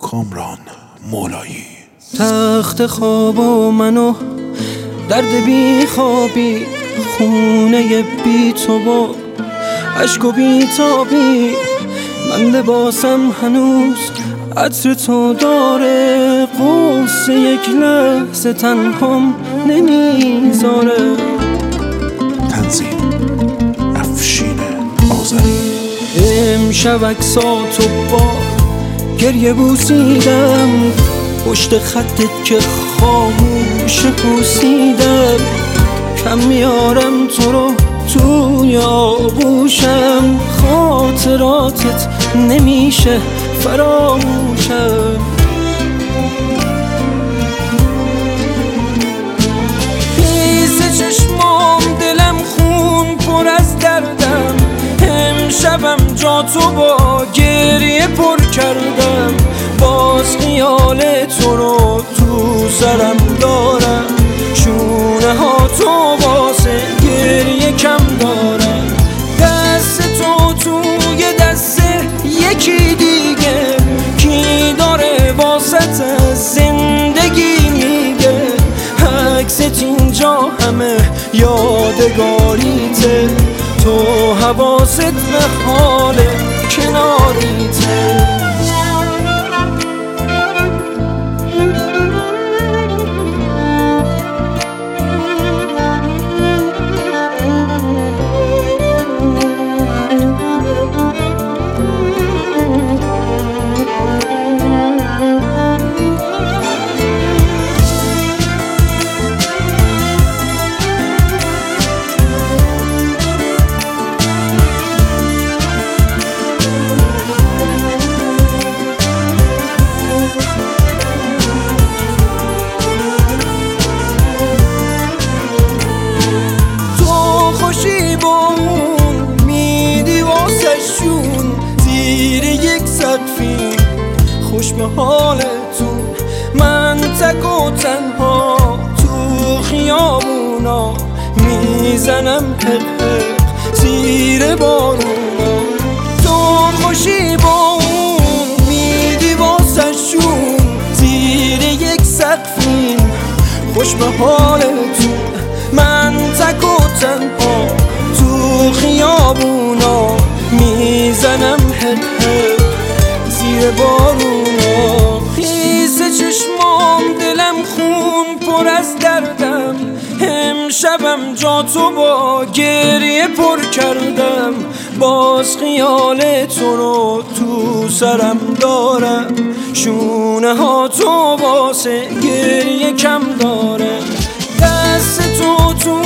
کامران مولایی. تخت خواب و منو درد بی خوابی، خونه بی تو با عشق و بی تابی، من لباسم هنوز عطر تو داره، قصه یک لحظه تنهام نمیذاره. تنظیم افشین آذری. امشب عکساتو با گریه بوسیدم، پشت خطت که خاموش پوسیدم، کم میارم تو رو توی آغوشم، خاطراتت نمیشه فراموشم. خیس چشمام دلم خون پر از دردم، امشبم جا تو با گریه پر کردم، باز خیال تو رو تو سرم دارم، شونه ها تو واسه گریه کم دارم، دست تو توی دست یکی دیگه، کی داره واسط زندگی میگه، عکست اینجا همه یادگاریته، تو حواست به حال کناریته. زیر یک سقفی خوش به حالتون، من تک و تنها تو خیابونا میزنم حق زیر بارونا، تو خوشی با اون میدی واسه شون، زیر یک سقفی خوش به حالتون، من تک و تنها تو خیابونا میزنم حق زیر بارونا. خیس چشمام دلم خون پر از دردم، امشبم جا تو با گریه پر کردم، باز خیال تو رو تو سرم دارم، شونه ها تو واسه گریه کم داره، دست تو